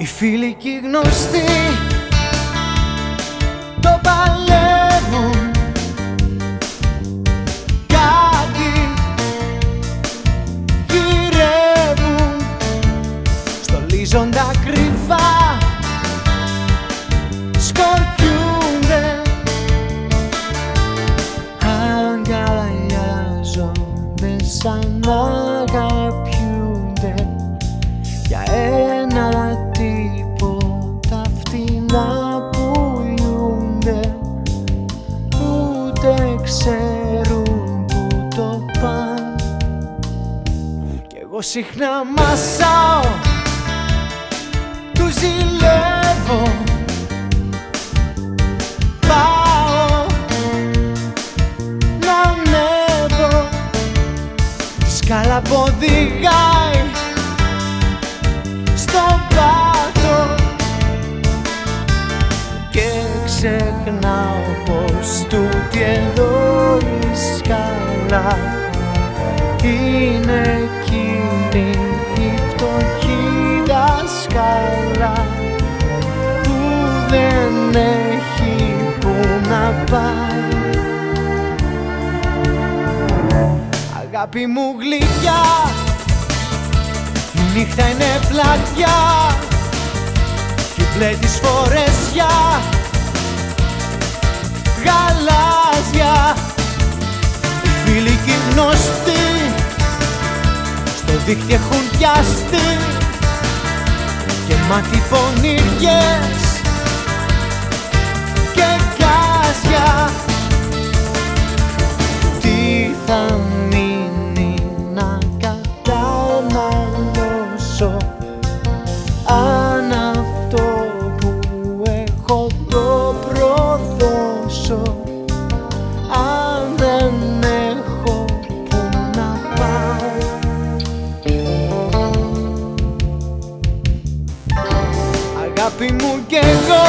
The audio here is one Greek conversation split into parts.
Οι φίλοι και οι γνωστοί το παλεύουν, κάτι γυρεύουν, στολίζοντα κρυφά, σκορπιούνται, αγκαλιάζονται σαν να αγαπιούνται για ένα τίποτα φτηνά πουλιούνται, ούτε ξέρουν που το παν. Κι εγώ συχνά μασάω, τους ζηλεύω, πάω να ανέβω τη σκάλα που οδηγάει στον πάτο και ξεχνάω πως τούτη εδώ η σκάλα είναι εκείνη η φτωχή δασκάλα που δεν έχει που να πάει. Αγάπη μου γλυκιά, η νύχτα είναι πλατιά κι μπλε της φορεσιά γαλάζια. Οι φίλοι και οι γνωστοί στο δίχτυ έχουν πιαστεί και μάτι πονηριές και γκάζια. Τι θα μείνει να καταναλώσω αν αυτό που έχω το προδώσω, αν δεν έχω που να πάω. Αγάπη μου κι εγώ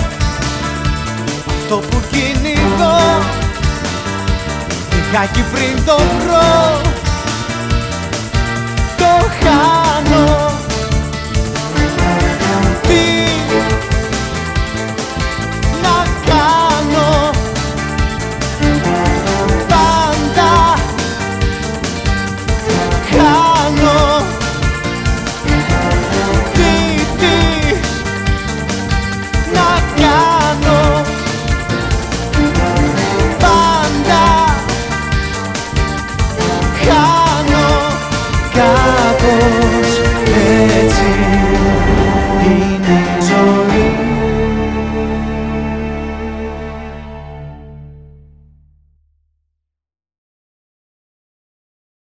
αυτό που κυνηγώ, λιγάκι πριν το βρω το χάνω. Τι να κάνω, πάντα χάνω. Τι να κάνω, πάντα χάνω. Κάπως έτσι είναι.